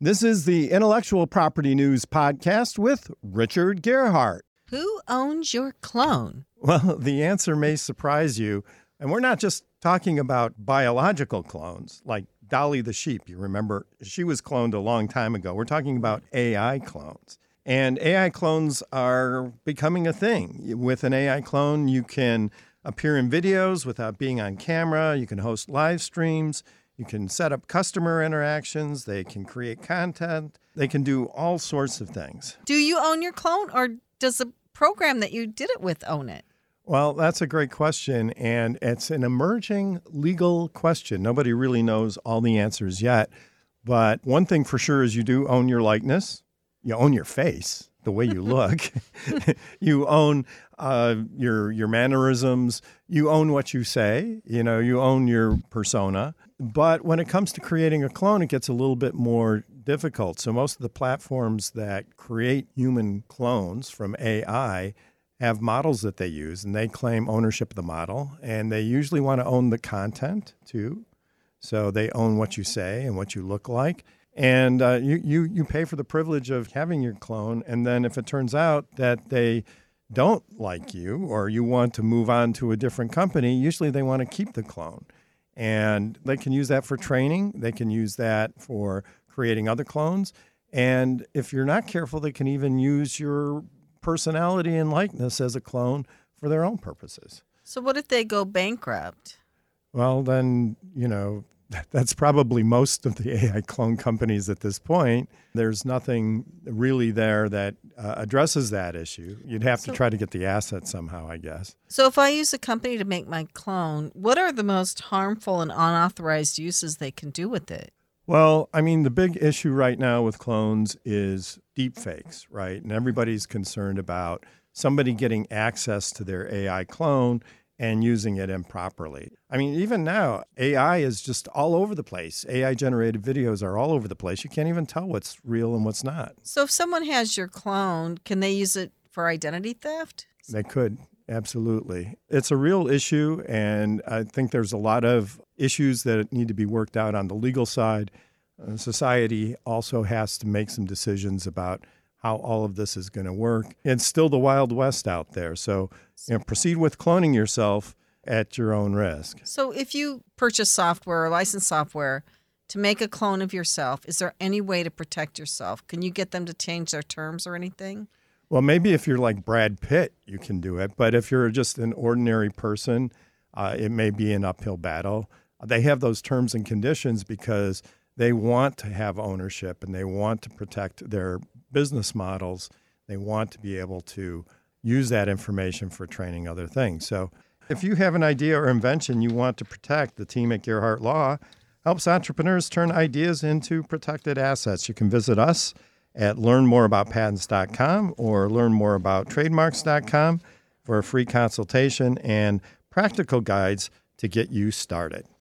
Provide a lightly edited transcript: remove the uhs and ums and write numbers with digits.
This is the Intellectual Property News Podcast with Richard Gerhardt. Who owns your clone? Well, the answer may surprise you. And we're not just talking about biological clones, like Dolly the sheep. You remember, she was cloned a long time ago. We're talking about AI clones. And AI clones are becoming a thing. With an AI clone, you can appear in videos without being on camera. You can host live streams. You can set up customer interactions. They can create content. They can do all sorts of things. Do you own your clone, or does the program that you did it with own it? Well, that's a great question, and it's an emerging legal question. Nobody really knows all the answers yet, but one thing for sure is you do own your likeness. You own your face, the way you look. You own your mannerisms. You own what you say. You own your persona. But when it comes to creating a clone, it gets a little bit more difficult. So most of the platforms that create human clones from AI have models that they use, and they claim ownership of the model, and they usually want to own the content too. So they own what you say and what you look like, and you pay for the privilege of having your clone. And then if it turns out that they don't like you, or you want to move on to a different company, usually they want to keep the clone, and they can use that for training. They can use that for creating other clones, and if you're not careful, they can even use your personality and likeness as a clone for their own purposes. So what if they go bankrupt? Well, then, that's probably most of the AI clone companies at this point. There's nothing really there that addresses that issue. You'd have to try to get the asset somehow, I guess. So if I use a company to make my clone, what are the most harmful and unauthorized uses they can do with it? Well, the big issue right now with clones is deep fakes, right? And everybody's concerned about somebody getting access to their AI clone and using it improperly. Even now, AI is just all over the place. AI-generated videos are all over the place. You can't even tell what's real and what's not. So if someone has your clone, can they use it for identity theft? They could. Absolutely. It's a real issue, and I think there's a lot of issues that need to be worked out on the legal side. Society also has to make some decisions about how all of this is going to work. It's still the Wild West out there, so proceed with cloning yourself at your own risk. So if you purchase software or licensed software to make a clone of yourself, is there any way to protect yourself? Can you get them to change their terms or anything? Well, maybe if you're like Brad Pitt, you can do it. But if you're just an ordinary person, it may be an uphill battle. They have those terms and conditions because they want to have ownership and they want to protect their business models. They want to be able to use that information for training other things. So if you have an idea or invention you want to protect, the team at Gerhardt Law helps entrepreneurs turn ideas into protected assets. You can visit us at learnmoreaboutpatents.com or learnmoreabouttrademarks.com for a free consultation and practical guides to get you started.